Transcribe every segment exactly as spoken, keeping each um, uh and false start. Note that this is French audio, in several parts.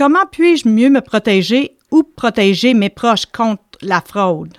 Comment puis-je mieux me protéger ou protéger mes proches contre la fraude?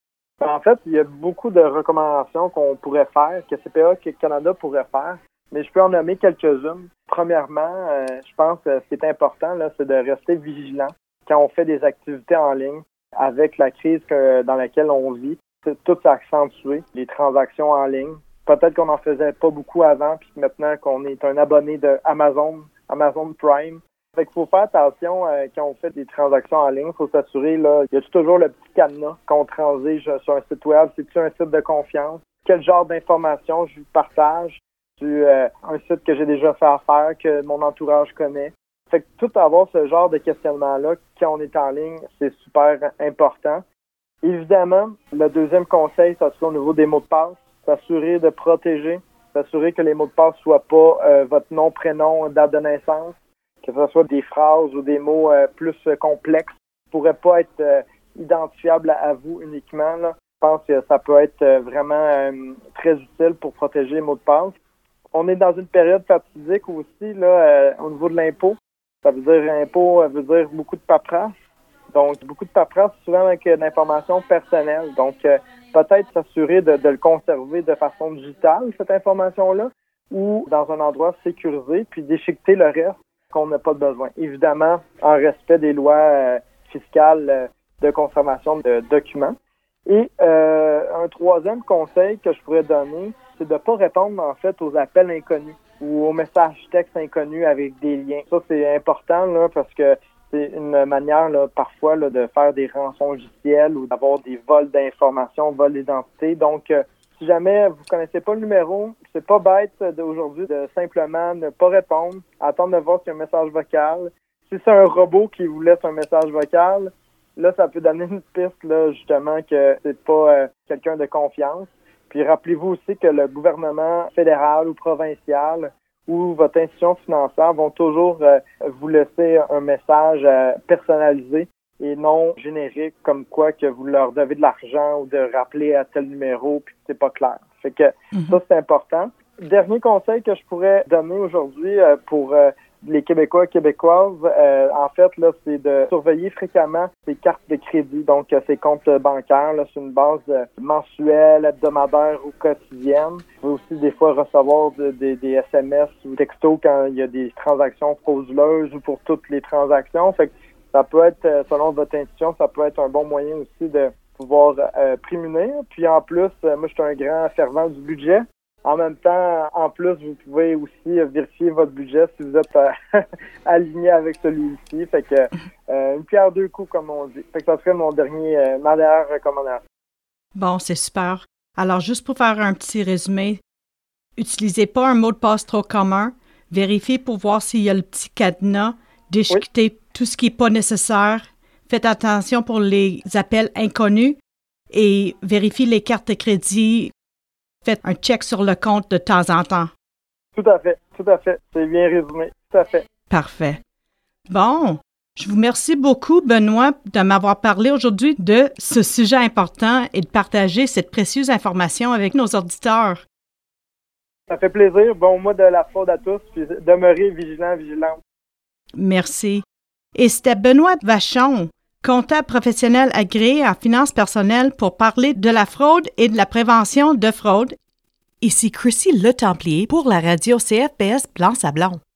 En fait, il y a beaucoup de recommandations qu'on pourrait faire, que C P A Canada pourrait faire, mais je peux en nommer quelques-unes. Premièrement, euh, je pense que ce qui est important, là, c'est de rester vigilant quand on fait des activités en ligne. Avec la crise que, dans laquelle on vit, c'est tout accentué, les transactions en ligne. Peut-être qu'on n'en faisait pas beaucoup avant, puis maintenant qu'on est un abonné de Amazon, Amazon Prime. Fait qu'il faut faire attention euh, quand on fait des transactions en ligne. Il faut s'assurer, là, il y a toujours le petit cadenas qu'on transige sur un site web. C'est-tu un site de confiance? Quel genre d'informations je partage? C'est euh, un site que j'ai déjà fait affaire, que mon entourage connaît. Fait que tout avoir ce genre de questionnement-là quand on est en ligne, c'est super important. Évidemment, le deuxième conseil, ça sera au niveau des mots de passe. S'assurer de protéger, s'assurer que les mots de passe ne soient pas euh, votre nom, prénom, date de naissance, que ce soit des phrases ou des mots euh, plus euh, complexes, ne pourraient pas être euh, identifiables à vous uniquement. Là. Je pense que ça peut être euh, vraiment euh, très utile pour protéger les mots de passe. On est dans une période fatidique aussi là, euh, au niveau de l'impôt. Ça veut dire impôt, ça veut dire beaucoup de paperasse. Donc, beaucoup de paperasse, souvent avec de l'information personnelle. Donc, euh, peut-être s'assurer de, de le conserver de façon digitale, cette information-là, ou dans un endroit sécurisé, puis déchiqueter le reste qu'on n'a pas besoin. Évidemment, en respect des lois euh, fiscales euh, de conservation de documents. Et euh, un troisième conseil que je pourrais donner, c'est de ne pas répondre, en fait, aux appels inconnus ou aux messages textes inconnus avec des liens. Ça, c'est important, là, parce que c'est une manière, là, parfois, là, de faire des rançongiciels ou d'avoir des vols d'informations, vols d'identité. Donc, euh, si jamais vous connaissez pas le numéro, c'est pas bête d'aujourd'hui de simplement ne pas répondre, attendre de voir s'il y a un message vocal. Si c'est un robot qui vous laisse un message vocal, là, ça peut donner une piste, là, justement, que c'est pas euh, quelqu'un de confiance. Puis rappelez-vous aussi que le gouvernement fédéral ou provincial ou votre institution financière vont toujours euh, vous laisser un message euh, personnalisé et non générique, comme quoi que vous leur devez de l'argent ou de rappeler à tel numéro puis que c'est pas clair. Fait que mm-hmm. ça, c'est important. Dernier conseil que je pourrais donner aujourd'hui euh, pour euh, les Québécois et Québécoises, euh, en fait, là, c'est de surveiller fréquemment ces cartes de crédit, donc euh, ces comptes bancaires, là, sur une base euh, mensuelle, hebdomadaire ou quotidienne. Vous pouvez aussi des fois recevoir de, de, des S M S ou textos quand il y a des transactions frauduleuses ou pour toutes les transactions. Fait que ça peut être, euh, selon votre institution, ça peut être un bon moyen aussi de pouvoir euh, prémunir. Puis en plus, euh, moi, je suis un grand fervent du budget. En même temps, en plus, vous pouvez aussi vérifier votre budget si vous êtes euh, aligné avec celui-ci. Fait que euh, une pierre deux coups, comme on dit. Fait que ça serait mon dernier, euh, ma dernière recommandation. Bon, c'est super. Alors, juste pour faire un petit résumé, utilisez pas un mot de passe trop commun. Vérifiez pour voir s'il y a le petit cadenas. Déchiquetez oui. tout ce qui n'est pas nécessaire. Faites attention pour les appels inconnus et vérifiez les cartes de crédit. Faites un check sur le compte de temps en temps. Tout à fait, tout à fait. C'est bien résumé, tout à fait. Parfait. Bon, je vous remercie beaucoup, Benoît, de m'avoir parlé aujourd'hui de ce sujet important et de partager cette précieuse information avec nos auditeurs. Ça fait plaisir. Bon mois de la fraude à tous, puis demeurez vigilants, vigilantes. Merci. Et c'était Benoît Vachon, comptable professionnel agréé en finances personnelles pour parler de la fraude et de la prévention de fraude. Ici Chrissy Le Templier pour la radio C F P S Blanc-Sablon.